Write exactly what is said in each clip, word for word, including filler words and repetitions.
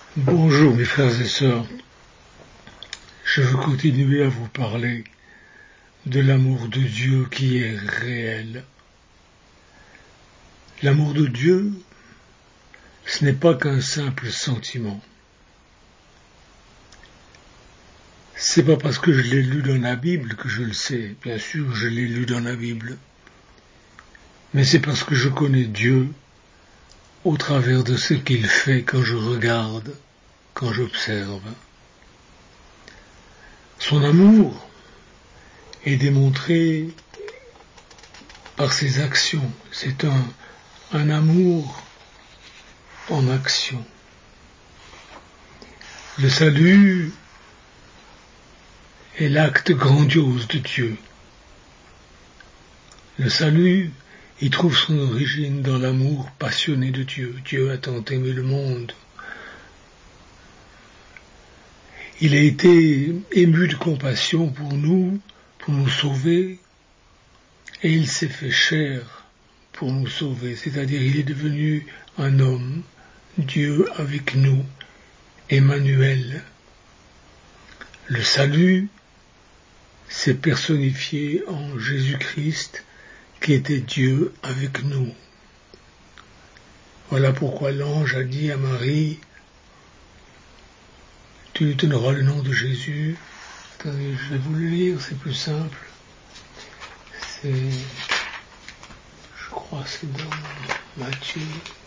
Bonjour mes frères et sœurs, je veux continuer à vous parler de l'amour de Dieu qui est réel. L'amour de Dieu, ce n'est pas qu'un simple sentiment. C'est pas parce que je l'ai lu dans la Bible que je le sais, bien sûr je l'ai lu dans la Bible, mais c'est parce que je connais Dieu au travers de ce qu'il fait quand je regarde, quand j'observe. Son amour est démontré par ses actions. C'est un, un amour en action. Le salut est l'acte grandiose de Dieu. Le salut, il trouve son origine dans l'amour passionné de Dieu. Dieu a tant aimé le monde. Il a été ému de compassion pour nous, pour nous sauver, et il s'est fait chair pour nous sauver, c'est-à-dire il est devenu un homme, Dieu avec nous, Emmanuel. Le salut s'est personnifié en Jésus-Christ, qui était Dieu avec nous. Voilà pourquoi l'ange a dit à Marie, tu lui donneras le nom de Jésus. Attendez, je vais vous le lire, c'est plus simple. C'est, je crois que c'est dans Matthieu.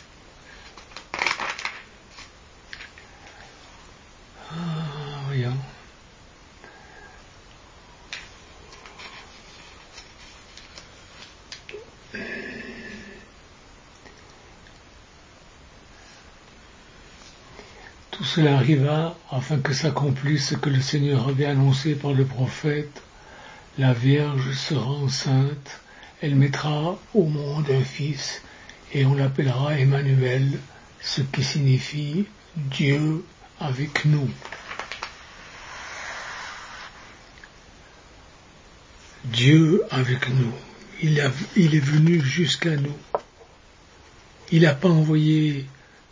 Ah, voyons. Tout cela arriva afin que s'accomplisse ce que le Seigneur avait annoncé par le prophète. La Vierge sera enceinte, elle mettra au monde un fils, et on l'appellera Emmanuel, ce qui signifie Dieu avec nous. Dieu avec nous. Il, a, il est venu jusqu'à nous. Il n'a pas envoyé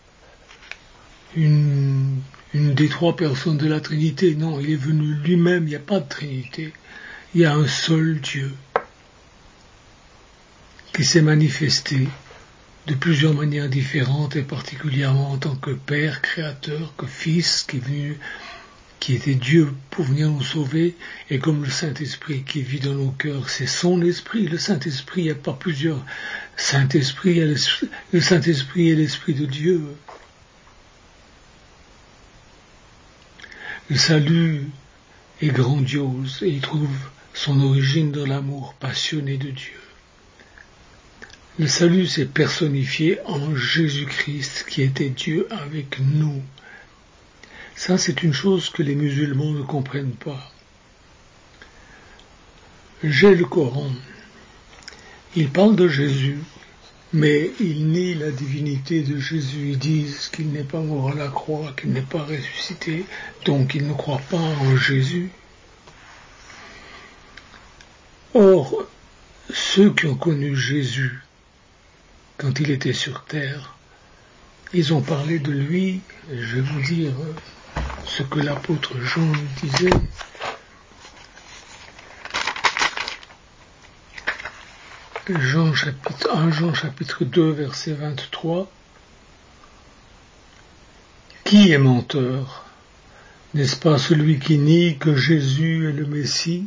une, une des trois personnes de la Trinité, non, il est venu lui-même, il n'y a pas de Trinité. Il y a un seul Dieu qui s'est manifesté de plusieurs manières différentes et particulièrement en tant que Père créateur, que Fils qui est venu, qui était Dieu pour venir nous sauver, et comme le Saint-Esprit qui vit dans nos cœurs, c'est son Esprit. Le Saint-Esprit, il n'y a pas plusieurs Saint-Esprit, le Saint-Esprit est l'Esprit de Dieu. Le salut est grandiose et il trouve son origine dans l'amour passionné de Dieu. Le salut s'est personnifié en Jésus-Christ qui était Dieu avec nous. Ça, c'est une chose que les musulmans ne comprennent pas. J'ai le Coran. Il parle de Jésus, mais ils nient la divinité de Jésus. Ils disent qu'il n'est pas mort à la croix, qu'il n'est pas ressuscité, donc ils ne croient pas en Jésus. Or, ceux qui ont connu Jésus quand il était sur terre, ils ont parlé de lui. Je vais vous dire ce que l'apôtre Jean disait. Jean chapitre un, Jean chapitre deux, verset vingt-trois. Qui est menteur? N'est-ce pas celui qui nie que Jésus est le Messie?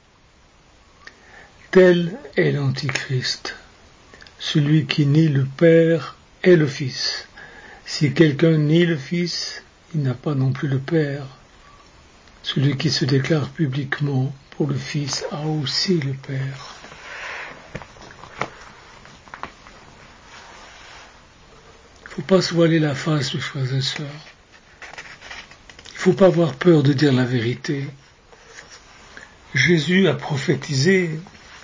Tel est l'Antichrist, celui qui nie le Père et le Fils. Si quelqu'un nie le Fils, il n'a pas non plus le Père. Celui qui se déclare publiquement pour le Fils a aussi le Père. Il ne faut pas se voiler la face, mes frères et sœurs. Il ne faut pas avoir peur de dire la vérité. Jésus a prophétisé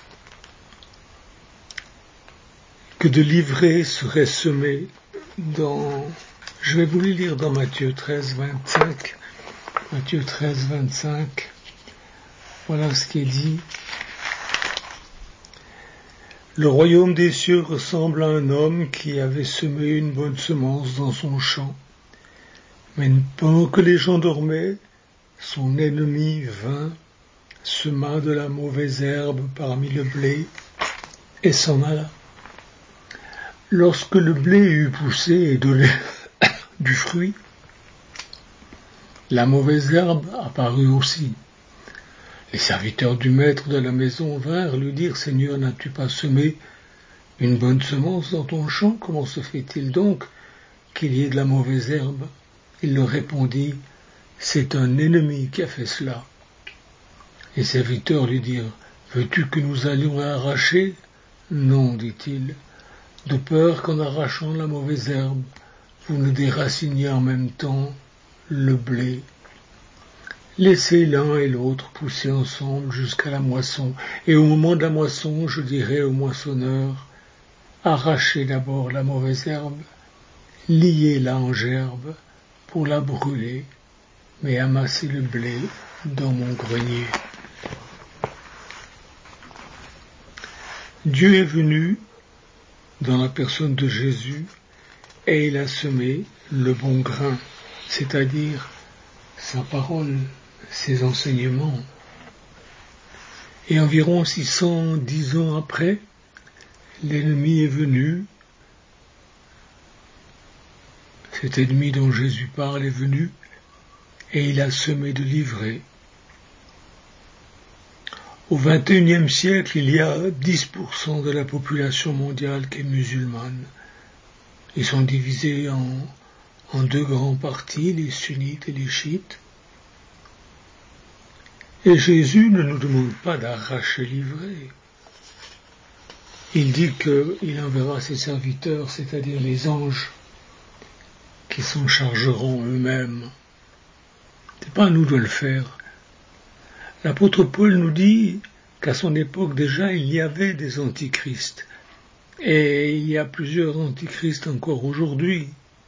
que de l'ivraie serait semé dans... Je vais vous le lire dans Matthieu treize, vingt-cinq. Matthieu treize, vingt-cinq. Voilà ce qui est dit. Le royaume des cieux ressemble à un homme qui avait semé une bonne semence dans son champ. Mais pendant que les gens dormaient, son ennemi vint, sema de la mauvaise herbe parmi le blé, et s'en alla. Lorsque le blé eut poussé et donné du fruit, la mauvaise herbe apparut aussi. Les serviteurs du maître de la maison vinrent lui dire, « Seigneur, n'as-tu pas semé une bonne semence dans ton champ? Comment se fait-il donc qu'il y ait de la mauvaise herbe ?» Il leur répondit, « C'est un ennemi qui a fait cela. » Les serviteurs lui dirent, « Veux-tu que nous allions l'arracher ?» ?»« Non, dit-il, de peur qu'en arrachant la mauvaise herbe, vous ne déraciniez en même temps le blé. Laissez l'un et l'autre pousser ensemble jusqu'à la moisson, et au moment de la moisson, je dirai au moissonneur, arrachez d'abord la mauvaise herbe, liez-la en gerbe pour la brûler, mais amassez le blé dans mon grenier. » Dieu est venu dans la personne de Jésus et il a semé le bon grain, c'est-à-dire sa parole, ses enseignements. Et environ six cent dix ans après, l'ennemi est venu, cet ennemi dont Jésus parle est venu, et il a semé de l'ivraie. Au vingt et unième siècle, il y a dix pour cent de la population mondiale qui est musulmane. Ils sont divisés en, en deux grands partis, les sunnites et les chiites. Et Jésus ne nous demande pas d'arracher l'ivraie. Il dit qu'il enverra ses serviteurs, c'est-à-dire les anges, qui s'en chargeront eux-mêmes. C'est pas à nous de le faire. L'apôtre Paul nous dit qu'à son époque déjà il y avait des antichrists. Et il y a plusieurs antichrists encore aujourd'hui.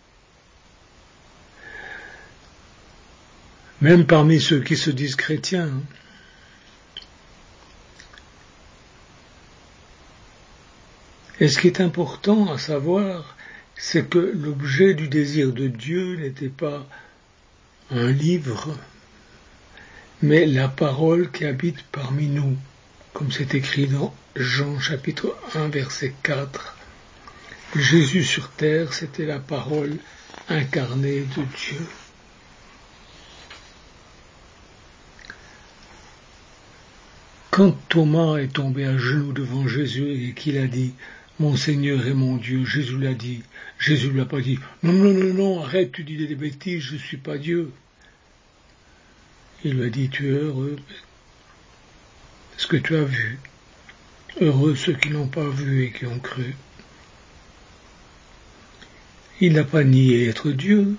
Même parmi ceux qui se disent chrétiens. Et ce qui est important à savoir, c'est que l'objet du désir de Dieu n'était pas un livre, mais la parole qui habite parmi nous, comme c'est écrit dans Jean chapitre un verset quatre. Jésus sur terre, c'était la parole incarnée de Dieu. Quand Thomas est tombé à genoux devant Jésus et qu'il a dit « Mon Seigneur et mon Dieu », Jésus l'a dit. Jésus ne lui a pas dit « Non, non, non, non, arrête, tu dis des bêtises, je ne suis pas Dieu ». Il lui a dit « Tu es heureux, ce que tu as vu. Heureux ceux qui n'ont pas vu et qui ont cru. » Il n'a pas nié être Dieu.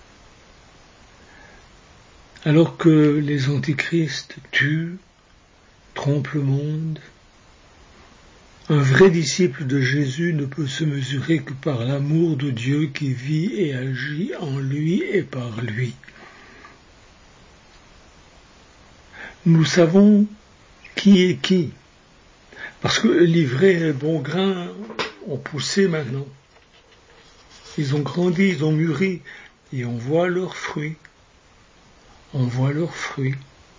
Alors que les antichrists tuent, trompent le monde, un vrai disciple de Jésus ne peut se mesurer que par l'amour de Dieu qui vit et agit en lui et par lui. Nous savons qui est qui, parce que l'ivraie et le bon grain ont poussé maintenant. Ils ont grandi, ils ont mûri, et on voit leurs fruits. On voit leurs fruits.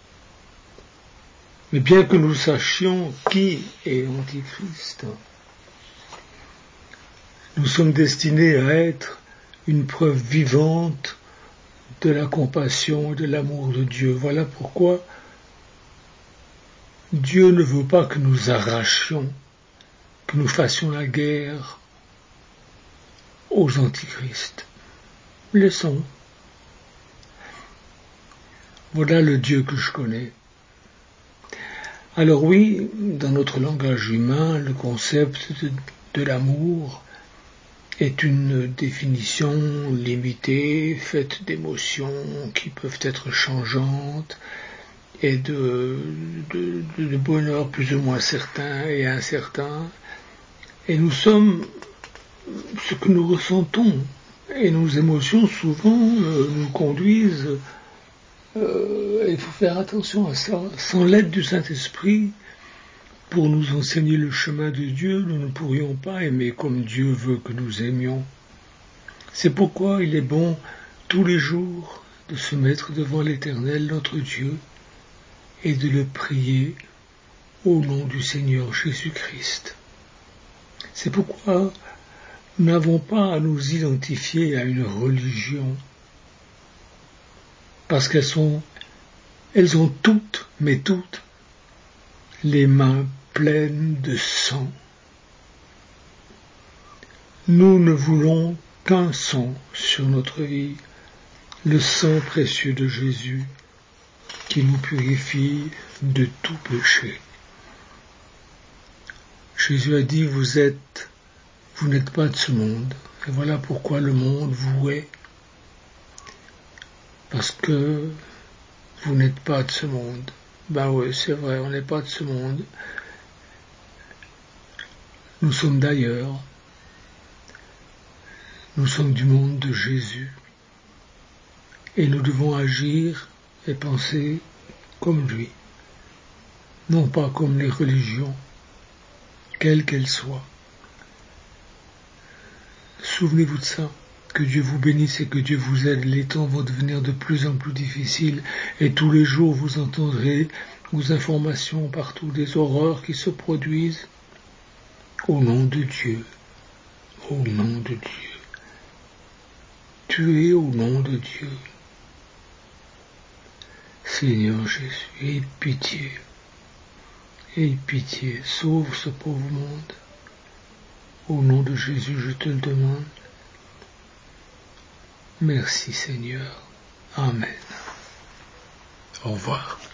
Mais bien que nous sachions qui est Antichrist, nous sommes destinés à être une preuve vivante de la compassion et de l'amour de Dieu. Voilà pourquoi Dieu ne veut pas que nous arrachions, que nous fassions la guerre aux antichrists. Laissons. Voilà le Dieu que je connais. Alors oui, dans notre langage humain, le concept de, de l'amour est une définition limitée, faite d'émotions qui peuvent être changeantes et de, de, de bonheur plus ou moins certain et incertain. Et nous sommes ce que nous ressentons. Et nos émotions souvent euh, nous conduisent. Euh, il faut faire attention à ça. Sans l'aide du Saint-Esprit, pour nous enseigner le chemin de Dieu, nous ne pourrions pas aimer comme Dieu veut que nous aimions. C'est pourquoi il est bon tous les jours de se mettre devant l'Éternel notre Dieu et de le prier au nom du Seigneur Jésus-Christ. C'est pourquoi nous n'avons pas à nous identifier à une religion, parce qu'elles sont, elles ont toutes, mais toutes, les mains pleines de sang. Nous ne voulons qu'un sang sur notre vie, le sang précieux de Jésus, qui nous purifie de tout péché. Jésus a dit, vous êtes, vous n'êtes pas de ce monde, et voilà pourquoi le monde vous hait, parce que vous n'êtes pas de ce monde. Ben oui, c'est vrai, on n'est pas de ce monde. Nous sommes d'ailleurs. Nous sommes du monde de Jésus. Et nous devons agir et penser comme lui, non pas comme les religions, quelles qu'elles soient. Souvenez-vous de ça, que Dieu vous bénisse et que Dieu vous aide. Les temps vont devenir de plus en plus difficiles et tous les jours vous entendrez aux informations partout des horreurs qui se produisent. Au nom de Dieu, au nom de Dieu, tuez au nom de Dieu. Seigneur Jésus, aie pitié, aie pitié, sauve ce pauvre monde. Au nom de Jésus, je te le demande. Merci Seigneur. Amen. Au revoir.